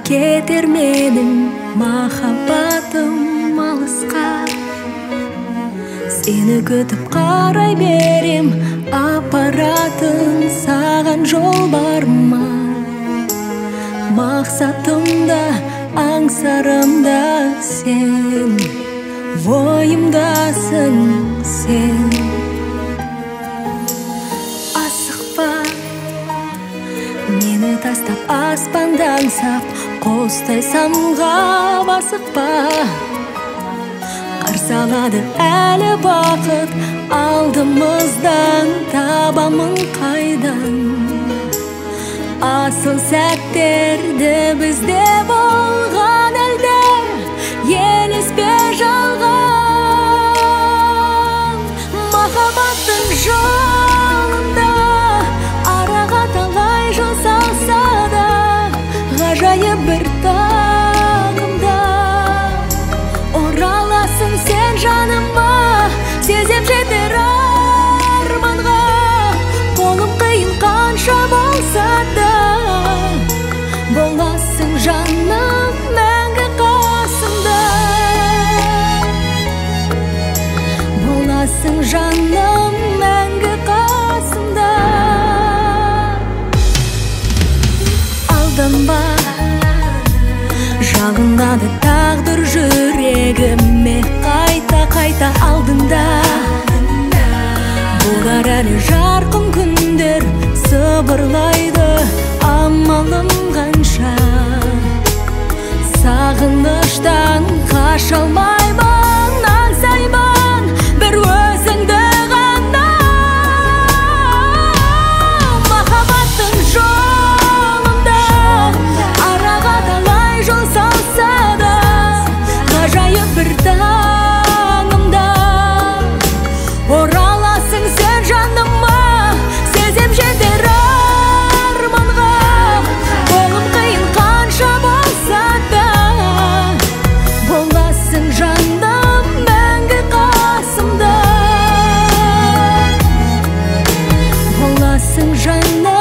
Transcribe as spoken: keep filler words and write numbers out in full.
кетер менің махаббатым алысқа. Сені күтіп қарай берем, апаратын саған жол бар ма? Мақсатымда, аңсарымда сен, ойымдасың сен. Асықпа, мені тастап аспандан сап, қостай самға басықпа. Қарсы алады әлі бақыт, алдымыздан табамын қайдан. Асыл сәттерді бізде болған әлде, елеспе жалған. Махаббаттың жолында араға талай жыл салса да, ғажайып бір таңымда ораласың сен жаныма. Сезем жетер арманға, қолым қиын қанша болса да, боласың жаным мәңгі қасымда. Боласың жаным мәңгі қасымда. Алданба, жалынады тағдыр жүрегіме, қайта-қайта алдыңда. Болар әлі жарқын күндер, сыбырлайды амалым қанша. Сағыныштан қаша алмаймын, аңсаймын бір өзіңді ғана. Махаббаттың жолында араға талай жол салса да, ғажайып бір таңымда ораласың сен жаныма. Сезем жетер арманға, қолым қиын қанша болса да, боласың жаным мәңгі қасымда. Боласың жаным